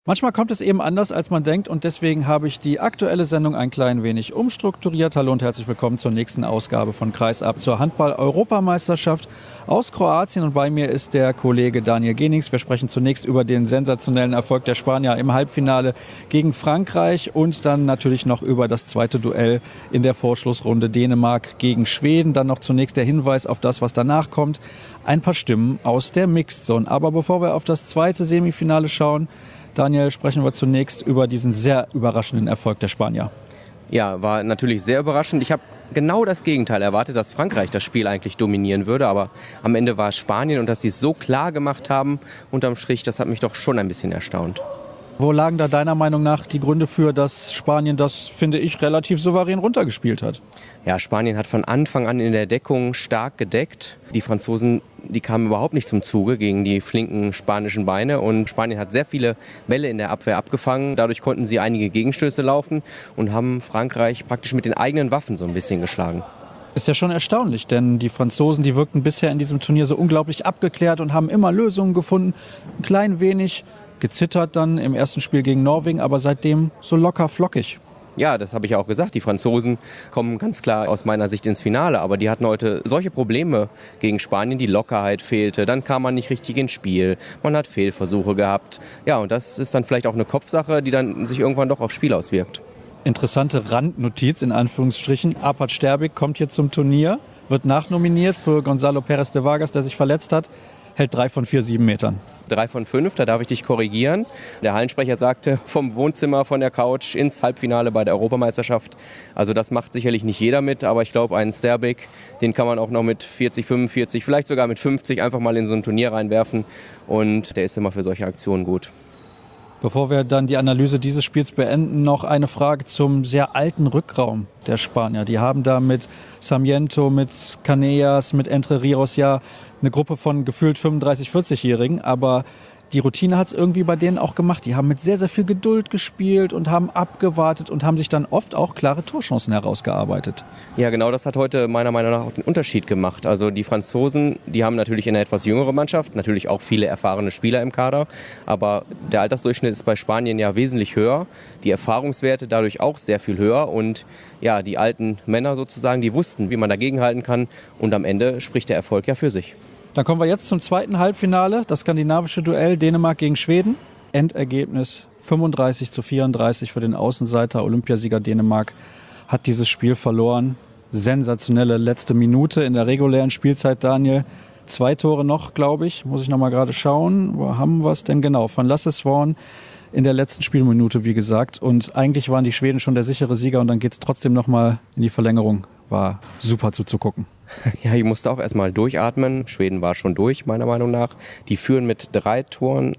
Manchmal kommt es eben anders, als man denkt, und deswegen habe ich die aktuelle Sendung ein klein wenig umstrukturiert. Hallo und herzlich willkommen zur nächsten Ausgabe von Kreisab zur Handball-Europameisterschaft aus Kroatien. Und bei mir ist der Kollege Daniel Genings. Wir sprechen zunächst über den sensationellen Erfolg der Spanier im Halbfinale gegen Frankreich und dann natürlich noch über das zweite Duell in der Vorschlussrunde Dänemark gegen Schweden. Dann noch zunächst der Hinweis auf das, was danach kommt. Ein paar Stimmen aus der Mixed Zone. Aber bevor wir auf das zweite Semifinale schauen, Daniel, sprechen wir zunächst über diesen sehr überraschenden Erfolg der Spanier. Ja, war natürlich sehr überraschend. Ich habe genau das Gegenteil erwartet, dass Frankreich das Spiel eigentlich dominieren würde. Aber am Ende war es Spanien, und dass sie es so klar gemacht haben, unterm Strich, das hat mich doch schon ein bisschen erstaunt. Wo lagen da deiner Meinung nach die Gründe für, dass Spanien das, finde ich, relativ souverän runtergespielt hat? Ja, Spanien hat von Anfang an in der Deckung stark gedeckt. Die Franzosen, die kamen überhaupt nicht zum Zuge gegen die flinken spanischen Beine. Und Spanien hat sehr viele Bälle in der Abwehr abgefangen. Dadurch konnten sie einige Gegenstöße laufen und haben Frankreich praktisch mit den eigenen Waffen so ein bisschen geschlagen. Ist ja schon erstaunlich, denn die Franzosen, die wirkten bisher in diesem Turnier so unglaublich abgeklärt und haben immer Lösungen gefunden. Ein klein wenig gezittert dann im ersten Spiel gegen Norwegen, aber seitdem so locker flockig. Ja, das habe ich ja auch gesagt. Die Franzosen kommen ganz klar aus meiner Sicht ins Finale. Aber die hatten heute solche Probleme gegen Spanien. Die Lockerheit fehlte. Dann kam man nicht richtig ins Spiel. Man hat Fehlversuche gehabt. Ja, und das ist dann vielleicht auch eine Kopfsache, die dann sich irgendwann doch aufs Spiel auswirkt. Interessante Randnotiz in Anführungsstrichen. Arpad Sterbik kommt hier zum Turnier, wird nachnominiert für Gonzalo Pérez de Vargas, der sich verletzt hat, hält 3 von 4 7-Metern. 3 von 5, da darf ich dich korrigieren. Der Hallensprecher sagte, vom Wohnzimmer, von der Couch ins Halbfinale bei der Europameisterschaft. Also das macht sicherlich nicht jeder mit, aber ich glaube, einen Sterbik, den kann man auch noch mit 40, 45, vielleicht sogar mit 50 einfach mal in so ein Turnier reinwerfen. Und der ist immer für solche Aktionen gut. Bevor wir dann die Analyse dieses Spiels beenden, noch eine Frage zum sehr alten Rückraum der Spanier. Die haben da mit Sarmiento, mit Canellas, mit Entre Rios ja eine Gruppe von gefühlt 35-, 40-Jährigen, aber die Routine hat es irgendwie bei denen auch gemacht. Die haben mit sehr, sehr viel Geduld gespielt und haben abgewartet und haben sich dann oft auch klare Torchancen herausgearbeitet. Ja, genau, das hat heute meiner Meinung nach auch den Unterschied gemacht. Also die Franzosen, die haben natürlich eine etwas jüngere Mannschaft, natürlich auch viele erfahrene Spieler im Kader, aber der Altersdurchschnitt ist bei Spanien ja wesentlich höher, die Erfahrungswerte dadurch auch sehr viel höher und ja, die alten Männer sozusagen, die wussten, wie man dagegenhalten kann, und am Ende spricht der Erfolg ja für sich. Dann kommen wir jetzt zum zweiten Halbfinale, das skandinavische Duell Dänemark gegen Schweden. Endergebnis 35-34 für den Außenseiter. Olympiasieger Dänemark hat dieses Spiel verloren. Sensationelle letzte Minute in der regulären Spielzeit, Daniel. 2 Tore noch, glaube ich. Muss ich noch mal gerade schauen. Wo haben wir es denn genau? Von Lasse Swan in der letzten Spielminute, wie gesagt. Und eigentlich waren die Schweden schon der sichere Sieger und dann geht es trotzdem noch mal in die Verlängerung. War super zuzugucken. Ja, ich musste auch erstmal durchatmen. Schweden war schon durch, meiner Meinung nach. Die führen mit 3 Toren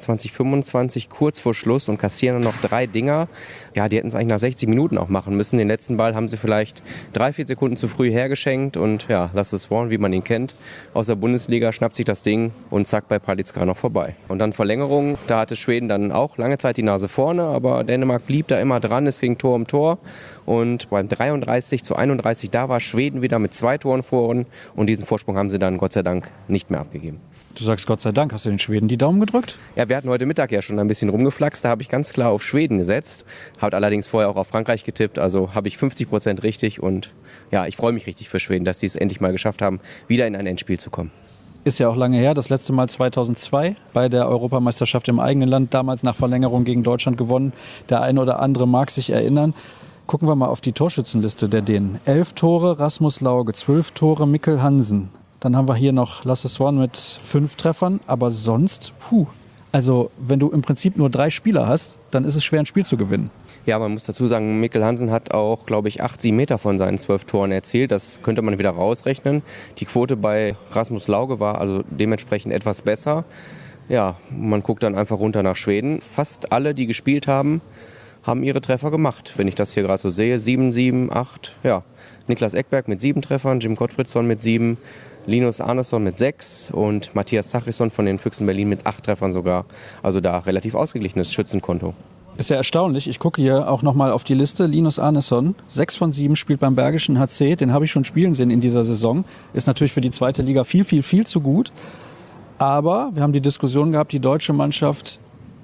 28-25 kurz vor Schluss und kassieren noch 3 Dinger. Ja, die hätten es eigentlich nach 60 Minuten auch machen müssen. Den letzten Ball haben sie vielleicht 3-4 Sekunden zu früh hergeschenkt. Und ja, Lasse Swan, wie man ihn kennt, aus der Bundesliga, schnappt sich das Ding und zack, bei Palitzka noch vorbei. Und dann Verlängerung, da hatte Schweden dann auch lange Zeit die Nase vorne, aber Dänemark blieb da immer dran. Es ging Tor um Tor. Und beim 33-31, da war Schweden wieder mit 2 Toren vor, und diesen Vorsprung haben sie dann Gott sei Dank nicht mehr abgegeben. Du sagst Gott sei Dank, hast du den Schweden die Daumen gedrückt? Ja, wir hatten heute Mittag ja schon ein bisschen rumgeflaxt, da habe ich ganz klar auf Schweden gesetzt, habe allerdings vorher auch auf Frankreich getippt, also habe ich 50% richtig, und ja, ich freue mich richtig für Schweden, dass sie es endlich mal geschafft haben, wieder in ein Endspiel zu kommen. Ist ja auch lange her, das letzte Mal 2002 bei der Europameisterschaft im eigenen Land, damals nach Verlängerung gegen Deutschland gewonnen. Der eine oder andere mag sich erinnern. Gucken wir mal auf die Torschützenliste der Dänen. 11 Tore Rasmus Lauge, 12 Tore Mikkel Hansen. Dann haben wir hier noch Lasse Swan mit 5 Treffern, aber sonst, Also wenn du im Prinzip nur 3 Spieler hast, dann ist es schwer, ein Spiel zu gewinnen. Ja, man muss dazu sagen, Mikkel Hansen hat auch, glaube ich, 8 Meter von seinen 12 Toren erzielt. Das könnte man wieder rausrechnen. Die Quote bei Rasmus Lauge war also dementsprechend etwas besser. Ja, man guckt dann einfach runter nach Schweden. Fast alle, die gespielt haben ihre Treffer gemacht, wenn ich das hier gerade so sehe. 7, 7, 8, ja. Niklas Ekberg mit 7 Treffern, Jim Gottfriedson mit 7, Linus Arneson mit 6 und Matthias Zachrisson von den Füchsen Berlin mit 8 Treffern sogar. Also da relativ ausgeglichenes Schützenkonto. Ist ja erstaunlich. Ich gucke hier auch nochmal auf die Liste. Linus Arneson, 6 von 7, spielt beim Bergischen HC. Den habe ich schon spielen sehen in dieser Saison. Ist natürlich für die zweite Liga viel zu gut. Aber wir haben die Diskussion gehabt, die deutsche Mannschaft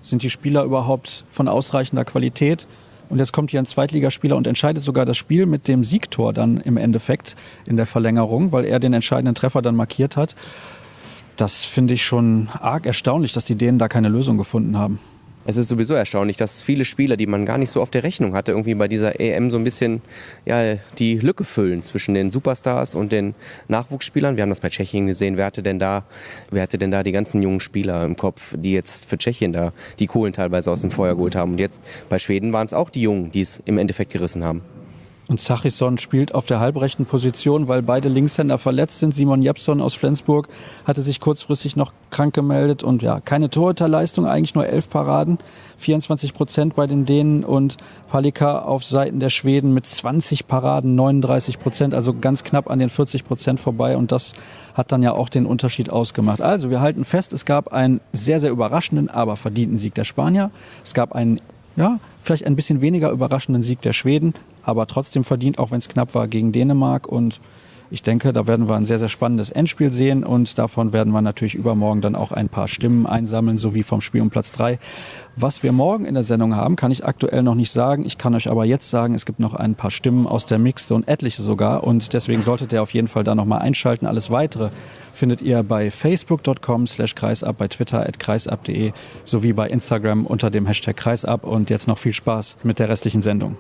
Sind die Spieler überhaupt von ausreichender Qualität? Und jetzt kommt hier ein Zweitligaspieler und entscheidet sogar das Spiel mit dem Siegtor dann im Endeffekt in der Verlängerung, weil er den entscheidenden Treffer dann markiert hat. Das finde ich schon arg erstaunlich, dass die Dänen da keine Lösung gefunden haben. Es ist sowieso erstaunlich, dass viele Spieler, die man gar nicht so auf der Rechnung hatte, irgendwie bei dieser EM so ein bisschen die Lücke füllen zwischen den Superstars und den Nachwuchsspielern. Wir haben das bei Tschechien gesehen. Wer hatte denn da die ganzen jungen Spieler im Kopf, die jetzt für Tschechien da die Kohlen teilweise aus dem Feuer geholt haben? Und jetzt bei Schweden waren es auch die Jungen, die es im Endeffekt gerissen haben. Und Zachrisson spielt auf der halbrechten Position, weil beide Linkshänder verletzt sind. Simon Jeppsson aus Flensburg hatte sich kurzfristig noch krank gemeldet. Und ja, keine Torhüterleistung, eigentlich nur 11 Paraden, 24% bei den Dänen. Und Palicka auf Seiten der Schweden mit 20 Paraden, 39%, also ganz knapp an den 40% vorbei. Und das hat dann ja auch den Unterschied ausgemacht. Also wir halten fest, es gab einen sehr, sehr überraschenden, aber verdienten Sieg der Spanier. Es gab einen, vielleicht ein bisschen weniger überraschenden Sieg der Schweden, aber trotzdem verdient, auch wenn es knapp war, gegen Dänemark. Und ich denke, da werden wir ein sehr, sehr spannendes Endspiel sehen und davon werden wir natürlich übermorgen dann auch ein paar Stimmen einsammeln, sowie vom Spiel um Platz 3. Was wir morgen in der Sendung haben, kann ich aktuell noch nicht sagen. Ich kann euch aber jetzt sagen, es gibt noch ein paar Stimmen aus der Mixzone, etliche sogar, und deswegen solltet ihr auf jeden Fall da nochmal einschalten. Alles Weitere findet ihr bei facebook.com/kreisab, bei Twitter @kreisab.de sowie bei Instagram unter dem Hashtag Kreisab. Und jetzt noch viel Spaß mit der restlichen Sendung.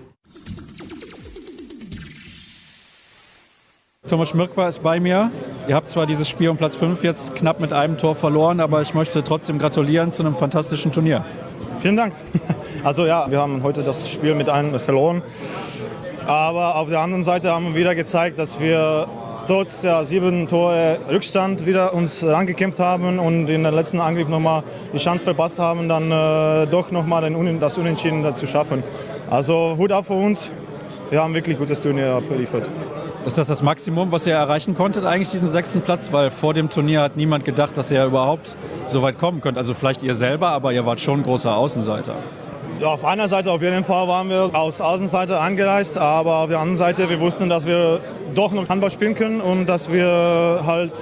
Thomas Schmirkwa ist bei mir. Ihr habt zwar dieses Spiel um Platz 5 jetzt knapp mit einem Tor verloren, aber ich möchte trotzdem gratulieren zu einem fantastischen Turnier. Vielen Dank. Also ja, wir haben heute das Spiel mit einem verloren. Aber auf der anderen Seite haben wir wieder gezeigt, dass wir trotz der 7 Tore Rückstand wieder uns rangekämpft haben und in den letzten Angriff nochmal die Chance verpasst haben, dann doch nochmal das Unentschieden zu schaffen. Also Hut ab für uns. Wir haben wirklich gutes Turnier abgeliefert. Ist das das Maximum, was ihr erreichen konntet, eigentlich diesen 6. Platz? Weil vor dem Turnier hat niemand gedacht, dass ihr überhaupt so weit kommen könnt. Also vielleicht ihr selber, aber ihr wart schon großer Außenseiter. Ja, auf einer Seite auf jeden Fall waren wir aus Außenseite angereist, aber auf der anderen Seite, wir wussten, dass wir doch noch Handball spielen können und dass wir halt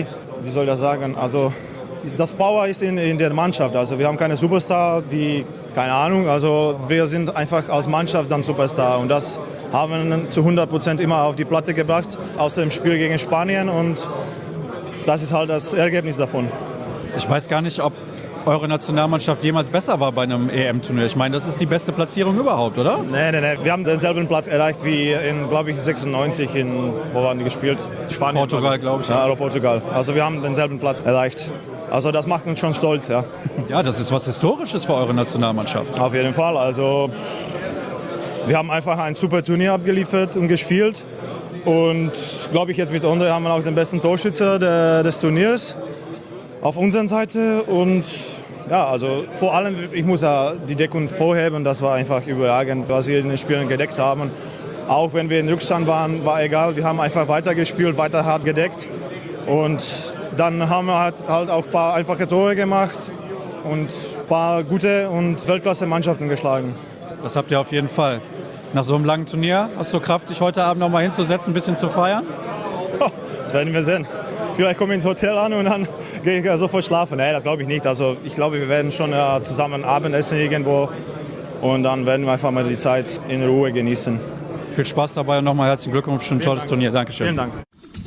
das Power ist in der Mannschaft. Also wir haben keine Superstar wie, keine Ahnung, also wir sind einfach als Mannschaft dann Superstar und das haben wir zu 100% immer auf die Platte gebracht, außer dem Spiel gegen Spanien und das ist halt das Ergebnis davon. Ich weiß gar nicht, ob eure Nationalmannschaft jemals besser war bei einem EM-Turnier. Ich meine, das ist die beste Platzierung überhaupt, oder? Nee. Wir haben denselben Platz erreicht wie in, glaube ich, 96 wo waren die gespielt? Spanien. Portugal, glaube ich. Ja, Portugal. Also wir haben denselben Platz erreicht. Also das macht uns schon stolz, ja. Ja, das ist was Historisches für eure Nationalmannschaft. Auf jeden Fall. Also wir haben einfach ein super Turnier abgeliefert und gespielt. Und glaube ich, jetzt mit Ondrej haben wir auch den besten Torschütze des Turniers auf unserer Seite. Und ja, also vor allem, ich muss ja die Deckung vorheben. Das war einfach überragend, was wir in den Spielen gedeckt haben. Auch wenn wir in Rückstand waren, war egal. Wir haben einfach weitergespielt, weiter hart gedeckt. Und dann haben wir halt auch ein paar einfache Tore gemacht und ein paar gute und Weltklasse-Mannschaften geschlagen. Das habt ihr auf jeden Fall. Nach so einem langen Turnier, hast du Kraft, dich heute Abend noch mal hinzusetzen, ein bisschen zu feiern? Das werden wir sehen. Vielleicht komme ich ins Hotel an und dann gehe ich sofort schlafen. Nee, das glaube ich nicht. Also ich glaube, wir werden schon zusammen Abendessen irgendwo und dann werden wir einfach mal die Zeit in Ruhe genießen. Viel Spaß dabei und nochmal herzlichen Glückwunsch für ein tolles Turnier. Dankeschön. Vielen Dank.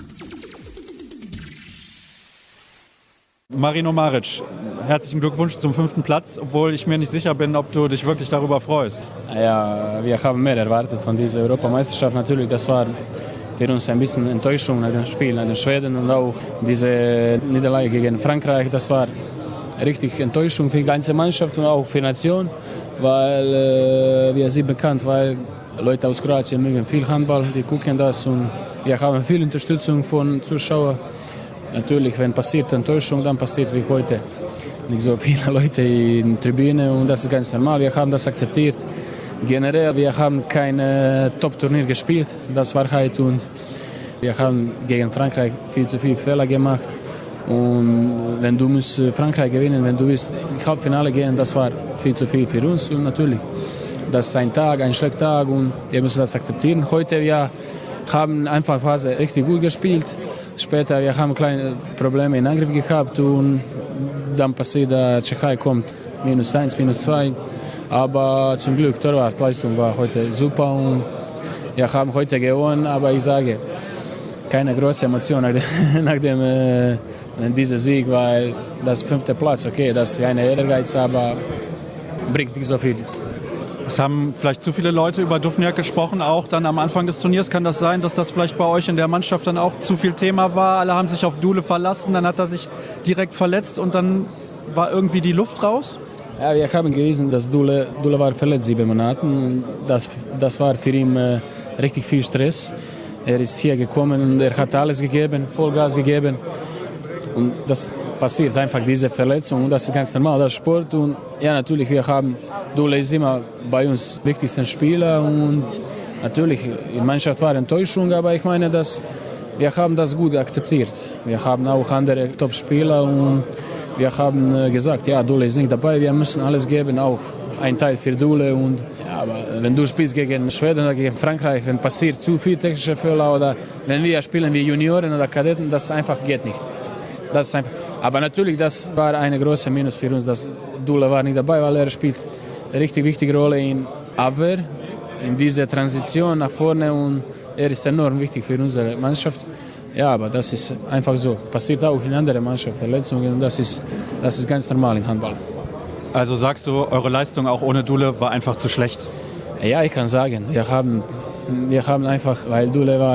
Marino Maric, herzlichen Glückwunsch zum 5. Platz, obwohl ich mir nicht sicher bin, ob du dich wirklich darüber freust. Ja, wir haben mehr erwartet von dieser Europameisterschaft. Natürlich, das war für uns ein bisschen Enttäuschung nach dem Spiel, nach den Schweden und auch diese Niederlage gegen Frankreich. Das war richtig Enttäuschung für die ganze Mannschaft und auch für die Nation, weil wir sind bekannt, weil Leute aus Kroatien mögen viel Handball, die gucken das und wir haben viel Unterstützung von Zuschauern. Natürlich, wenn passiert Enttäuschung, dann passiert wie heute. Nicht so viele Leute in der Tribüne und das ist ganz normal. Wir haben das akzeptiert. Generell, wir haben kein Top-Turnier gespielt, das war Wahrheit. Und wir haben gegen Frankreich viel zu viele Fehler gemacht. Und wenn du musst Frankreich gewinnen, wenn du willst ins Halbfinale gehen, das war viel zu viel für uns. Und natürlich, das ist ein Tag, ein schlechter Tag und wir müssen das akzeptieren. Heute wir haben einfach Phase richtig gut gespielt. Später wir haben kleine Probleme in Angriff gehabt und dann passiert, dass Tschechei kommt -1, -2. Aber zum Glück, Torwartleistung war heute super und wir haben heute gewonnen. Aber ich sage, keine große Emotion nach dem dieser Sieg, weil das 5. Platz, okay, das ist eine Ehrgeiz, aber bringt nicht so viel. Es haben vielleicht zu viele Leute über Duvnjak gesprochen, auch dann am Anfang des Turniers. Kann das sein, dass das vielleicht bei euch in der Mannschaft dann auch zu viel Thema war? Alle haben sich auf Dule verlassen, dann hat er sich direkt verletzt und dann war irgendwie die Luft raus? Ja, wir haben gelesen, dass Dule war verletzt 7 Monate. Das war für ihn richtig viel Stress. Er ist hier gekommen und er hat alles gegeben, Vollgas gegeben. Und das passiert einfach, diese Verletzung. Und das ist ganz normal, das ist Sport. Und ja, natürlich, Dule ist immer bei uns wichtigster Spieler. Und natürlich, in der Mannschaft war Enttäuschung, aber ich meine, wir haben das gut akzeptiert. Wir haben auch andere Top-Spieler und wir haben gesagt, ja, Dule ist nicht dabei, wir müssen alles geben, auch ein Teil für Dule. Und, ja, aber wenn du spielst gegen Schweden oder gegen Frankreich, wenn passiert zu viel technische Fehler oder wenn wir spielen wie Junioren oder Kadetten, das einfach geht nicht. Das ist einfach. Aber natürlich, das war eine große Minus für uns, dass Dule war nicht dabei, weil er spielt eine richtig wichtige Rolle in Abwehr, in dieser Transition nach vorne und er ist enorm wichtig für unsere Mannschaft. Ja, aber das ist einfach so. Passiert auch in anderen Mannschaften Verletzungen und das ist ganz normal im Handball. Also sagst du, eure Leistung auch ohne Dule war einfach zu schlecht? Ja, ich kann sagen, wir haben einfach, weil Dule war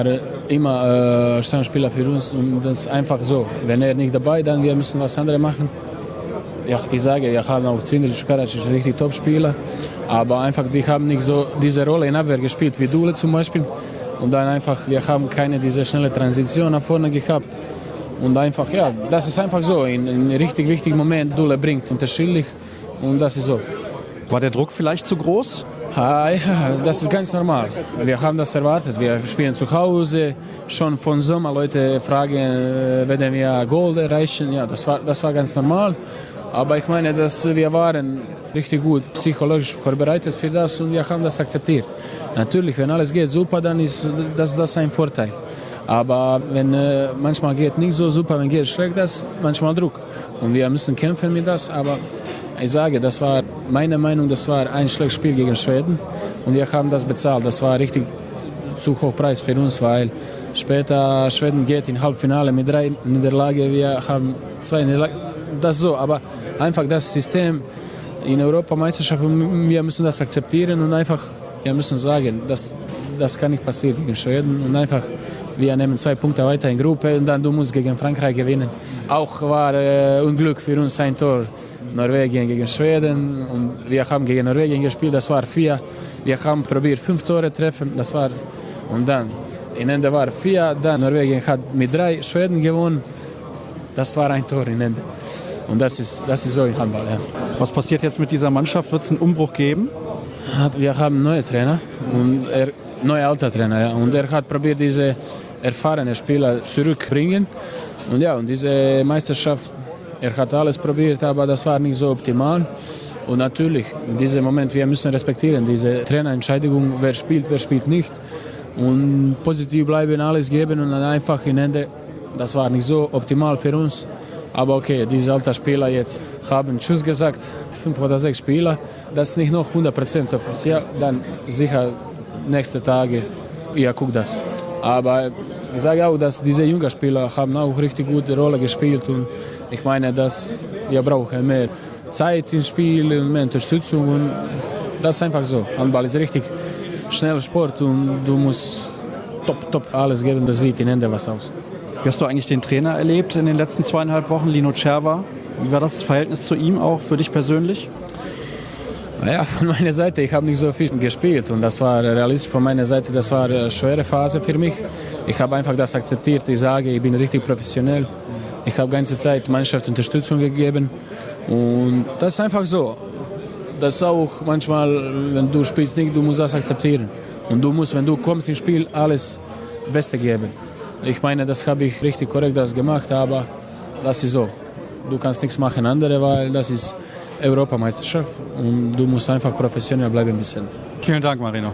immer Stammspieler für uns und das ist einfach so. Wenn er nicht dabei, dann wir müssen was anderes machen. Ja, ich sage, wir haben auch Cindric, Karacic, richtig Top-Spieler, aber einfach, die haben nicht so diese Rolle in Abwehr gespielt wie Dule zum Beispiel. Und dann einfach, wir haben keine diese schnelle Transition nach vorne gehabt. Und einfach, ja, das ist einfach so. In einem richtig wichtigen Moment, Dule bringt unterschiedlich und das ist so. War der Druck vielleicht zu groß? Ja, das ist ganz normal. Wir haben das erwartet. Wir spielen zu Hause. Schon von Sommer Leute fragen, werden wir Gold erreichen. Ja, das war ganz normal. Aber ich meine, dass wir waren richtig gut psychologisch vorbereitet für das und wir haben das akzeptiert. Natürlich, wenn alles geht super, dann ist das ein Vorteil. Aber wenn manchmal geht nicht so super, wenn geht schlecht, das ist manchmal Druck. Und wir müssen kämpfen mit das. Aber ich sage, das war meine Meinung, das war ein schlechtes Spiel gegen Schweden und wir haben das bezahlt. Das war richtig zu hoch Preis für uns, weil später Schweden geht in Halbfinale mit 3 Niederlagen. Wir haben 2 Niederlagen. Das so, aber einfach das System in Europameisterschaft, wir müssen das akzeptieren und einfach, wir müssen sagen, das kann nicht passieren gegen Schweden und einfach, wir nehmen 2 Punkte weiter in Gruppe und dann du musst gegen Frankreich gewinnen. Auch war Unglück für uns ein Tor, Norwegen gegen Schweden und wir haben gegen Norwegen gespielt, das war 4, wir haben probiert 5 Tore treffen, das war und dann, in Ende war 4, dann Norwegen hat mit 3 Schweden gewonnen, das war ein Tor in Ende. Und das ist so im Handball. Ja. Was passiert jetzt mit dieser Mannschaft? Wird es einen Umbruch geben? Wir haben einen neuen Trainer, neuer alter Trainer. Ja. Und er hat probiert, diese erfahrenen Spieler zurückzubringen. Und ja, und diese Meisterschaft, er hat alles probiert, aber das war nicht so optimal. Und natürlich, in diesem Moment, wir müssen respektieren diese Trainerentscheidung, wer spielt nicht. Und positiv bleiben, alles geben und dann einfach in Ende, das war nicht so optimal für uns. Aber okay, diese alten Spieler jetzt haben Tschüss gesagt, 5 oder 6 Spieler. Das ist nicht noch 100% offiziell, dann sicher nächste Tage, ja, guck das. Aber ich sage auch, dass diese jungen Spieler haben auch richtig gute Rolle gespielt und ich meine, dass wir brauchen mehr Zeit im Spiel, mehr Unterstützung und das ist einfach so. Handball ist richtig schneller Sport und du musst top alles geben, das sieht in Ende was aus. Wie hast du eigentlich den Trainer erlebt in den letzten 2,5 Wochen, Lino Cerva? Wie war das Verhältnis zu ihm auch für dich persönlich? Naja, von meiner Seite, ich habe nicht so viel gespielt und das war realistisch von meiner Seite, das war eine schwere Phase für mich. Ich habe einfach das akzeptiert, ich sage, ich bin richtig professionell. Ich habe die ganze Zeit Mannschaft Unterstützung gegeben und das ist einfach so. Das ist auch manchmal, wenn du spielst nicht, du musst das akzeptieren. Und du musst, wenn du kommst ins Spiel, alles Beste geben. Ich meine, das habe ich richtig korrekt das gemacht, aber das ist so. Du kannst nichts machen andere, weil das ist Europameisterschaft und du musst einfach professionell bleiben ein bisschen. Vielen Dank, Marino.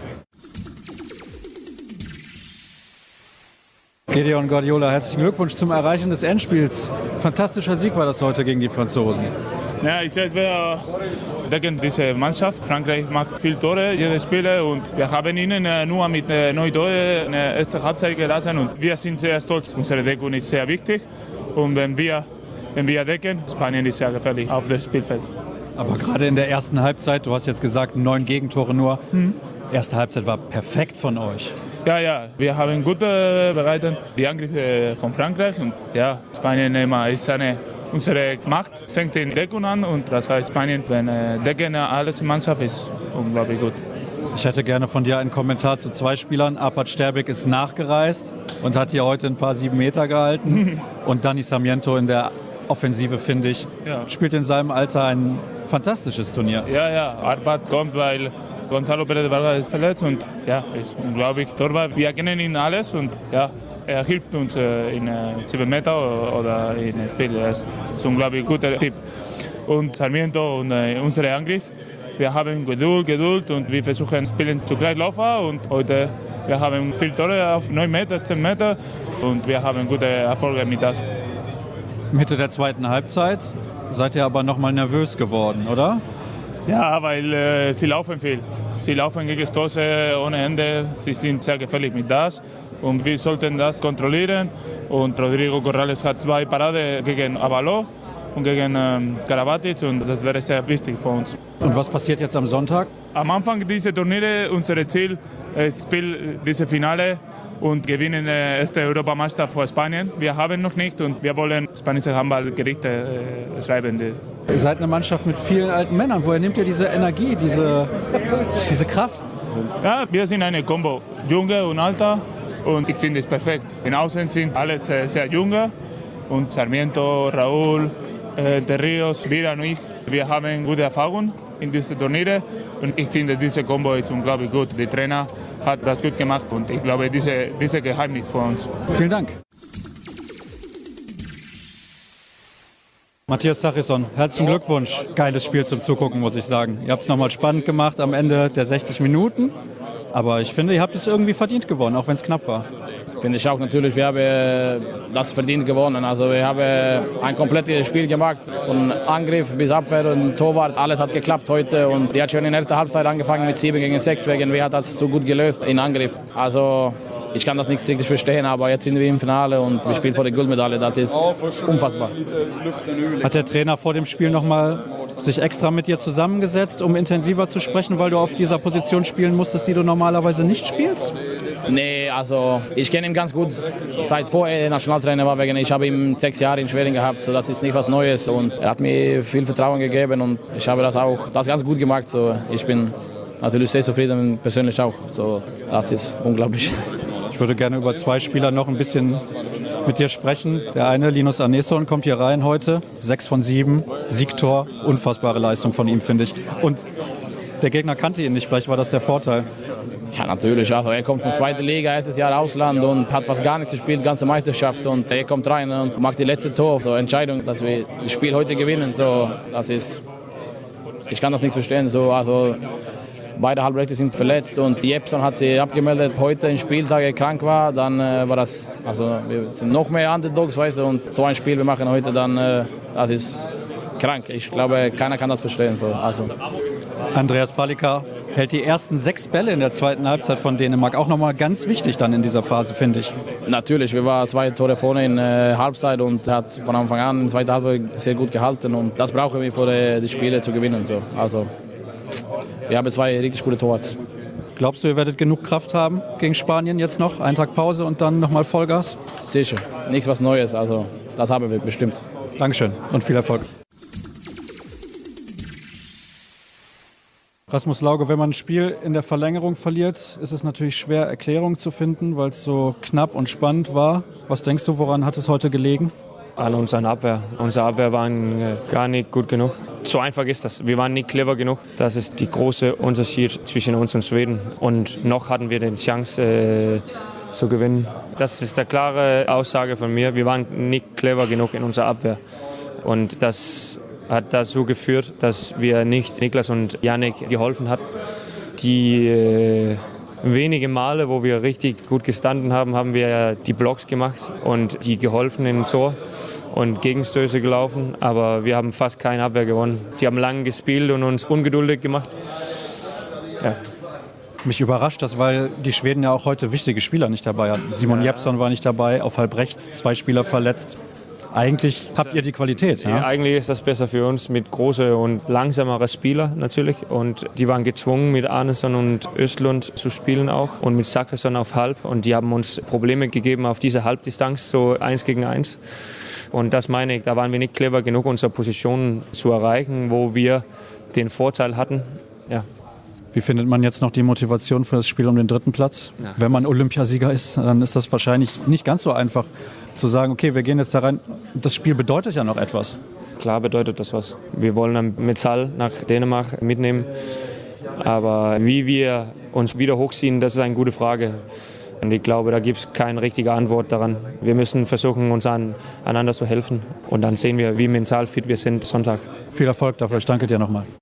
Gedeon Guardiola, herzlichen Glückwunsch zum Erreichen des Endspiels. Fantastischer Sieg war das heute gegen die Franzosen. Ja, ich werde gegen diese Mannschaft. Frankreich macht viele Tore, jedes Spiel. Und wir haben ihnen nur mit 9 Toren in der ersten Halbzeit gelassen. Und wir sind sehr stolz. Unsere Deckung ist sehr wichtig. Und wenn wir decken, Spanien ist sehr gefährlich auf dem Spielfeld. Aber gerade in der ersten Halbzeit, du hast jetzt gesagt, 9 Gegentore nur. Erste Halbzeit war perfekt von euch. Ja, wir haben gut bereitet die Angriffe von Frankreich. Und ja, Spanien ist unsere Macht fängt in Deckung an und das heißt Spanien, wenn Decken alles in Mannschaft ist, unglaublich gut. Ich hätte gerne von dir einen Kommentar zu 2 Spielern. Arpad Sterbik ist nachgereist und hat hier heute ein paar 7 Meter gehalten. Und Dani Sarmiento in der Offensive, finde ich, spielt in seinem Alter ein fantastisches Turnier. Ja, Arpad kommt, weil Gonzalo Pérez de Vargas ist verletzt und ja, ist unglaublich Torwart. Wir kennen ihn alles und ja, er hilft uns in 7 Meter oder in Spiel. Er ist ein unglaublich guter Typ. Und Sarmiento und unser Angriff, wir haben Geduld und wir versuchen spielen zugleich laufen und heute wir haben viele Tore auf 9 Meter, 10 Meter und wir haben gute Erfolge mit das. Mitte der zweiten Halbzeit seid ihr aber noch mal nervös geworden, oder? Ja, weil sie laufen viel. Sie laufen gegen Stoße ohne Ende. Sie sind sehr gefährlich mit das. Und wir sollten das kontrollieren. Und Rodrigo Corrales hat 2 Paraden gegen Avaló und gegen Karabatic. Und das wäre sehr wichtig für uns. Und was passiert jetzt am Sonntag? Am Anfang dieser Turniere, unser Ziel ist dieses Finale und gewinnen erste Europameisterschaft vor Spanien. Wir haben noch nicht und wir wollen spanische Handballgerichte schreiben. Ihr seid eine Mannschaft mit vielen alten Männern. Woher nehmt ihr diese Energie, diese Kraft? Ja, wir sind eine Kombo, Junge und Alter. Und ich finde es perfekt. In Außen sind alle sehr junge. Und Sarmiento, Raúl, De Rios, wir und ich. Wir haben gute Erfahrung in diesen Turnieren. Und ich finde, diese Kombo ist unglaublich gut. Der Trainer hat das gut gemacht. Und ich glaube, diese Geheimnis für uns. Vielen Dank. Matthias Sachisson, herzlichen Glückwunsch. Geiles Spiel zum Zugucken, muss ich sagen. Ihr habt es nochmal spannend gemacht am Ende der 60 Minuten. Aber ich finde, ihr habt es irgendwie verdient gewonnen, auch wenn es knapp war. Finde ich auch natürlich, wir haben das verdient gewonnen. Also wir haben ein komplettes Spiel gemacht, von Angriff bis Abwehr und Torwart. Alles hat geklappt heute und die hat schon in der ersten Halbzeit angefangen mit 7 gegen 6, wegen wir hat das so gut gelöst in Angriff. Also ich kann das nicht richtig verstehen, aber jetzt sind wir im Finale und wir spielen vor der Goldmedaille. Das ist unfassbar. Hat der Trainer vor dem Spiel nochmal sich extra mit dir zusammengesetzt, um intensiver zu sprechen, weil du auf dieser Position spielen musstest, die du normalerweise nicht spielst? Nee, also ich kenne ihn ganz gut, seit vorher er Nationaltrainer war. Ich habe ihn 6 Jahre in Schweden gehabt, so das ist nicht was Neues. Und er hat mir viel Vertrauen gegeben und ich habe das ganz gut gemacht. So, ich bin natürlich sehr zufrieden, persönlich auch. So, das ist unglaublich. Ich würde gerne über 2 Spieler noch ein bisschen mit dir sprechen. Der eine, Linus Arneson, kommt hier rein heute. 6 von 7, Siegtor. Unfassbare Leistung von ihm, finde ich. Und der Gegner kannte ihn nicht, vielleicht war das der Vorteil. Ja, natürlich. Also er kommt von 2. Liga, erstes Jahr Ausland und hat fast gar nicht gespielt, ganze Meisterschaft. Und er kommt rein und macht die letzte Tor. So Entscheidung, dass wir das Spiel heute gewinnen. So, das ist, ich kann das nicht verstehen. So, also beide Halbrechte sind verletzt und Jepson hat sie abgemeldet, heute im Spieltag krank war, dann war das, also wir sind noch mehr Underdogs, weißt du, und so ein Spiel wir machen heute, dann, das ist krank. Ich glaube, keiner kann das verstehen. So, also. Andreas Palika hält die ersten 6 Bälle in der zweiten Halbzeit von Dänemark. Auch nochmal ganz wichtig dann in dieser Phase, finde ich. Natürlich, wir waren 2 Tore vorne in Halbzeit und hat von Anfang an in der zweiten Halbzeit sehr gut gehalten und das brauchen wir für die Spiele zu gewinnen. So. Also, wir haben 2 richtig gute Torwart. Glaubst du, ihr werdet genug Kraft haben gegen Spanien jetzt noch? Einen Tag Pause und dann nochmal Vollgas? Sicher, nichts was Neues, also das haben wir bestimmt. Dankeschön und viel Erfolg. Rasmus Lauge, wenn man ein Spiel in der Verlängerung verliert, ist es natürlich schwer, Erklärungen zu finden, weil es so knapp und spannend war. Was denkst du, woran hat es heute gelegen? An unserer Abwehr. Unsere Abwehr waren gar nicht gut genug. So einfach ist das. Wir waren nicht clever genug. Das ist der große Unterschied zwischen uns und Schweden. Und noch hatten wir die Chance zu gewinnen. Das ist eine klare Aussage von mir. Wir waren nicht clever genug in unserer Abwehr. Und das hat dazu geführt, dass wir nicht Niklas und Yannick geholfen haben. Die wenige Male, wo wir richtig gut gestanden haben, haben wir die Blocks gemacht und die geholfen in Tor. und Gegenstöße gelaufen, aber wir haben fast keine Abwehr gewonnen. Die haben lang gespielt und uns ungeduldig gemacht. Ja. Mich überrascht das, weil die Schweden ja auch heute wichtige Spieler nicht dabei hatten. Simon Jeppsson war nicht dabei, auf halb rechts 2 Spieler verletzt. Eigentlich habt ihr die Qualität. Ja? Eigentlich ist das besser für uns mit großen und langsameren Spielern natürlich. Und die waren gezwungen, mit Arneson und Östlund zu spielen auch und mit Zachrisson auf halb. Und die haben uns Probleme gegeben auf diese Halbdistanz, so 1 gegen 1. Und das meine ich, da waren wir nicht clever genug, unsere Positionen zu erreichen, wo wir den Vorteil hatten. Ja. Wie findet man jetzt noch die Motivation für das Spiel um den 3. Platz? Ja. Wenn man Olympiasieger ist, dann ist das wahrscheinlich nicht ganz so einfach zu sagen, okay, wir gehen jetzt da rein. Das Spiel bedeutet ja noch etwas. Klar bedeutet das was. Wir wollen eine Metall nach Dänemark mitnehmen. Aber wie wir uns wieder hochziehen, das ist eine gute Frage. Und ich glaube, da gibt es keine richtige Antwort daran. Wir müssen versuchen, uns einander zu helfen. Und dann sehen wir, wie mental fit wir sind Sonntag. Viel Erfolg dafür. Ich danke dir nochmal.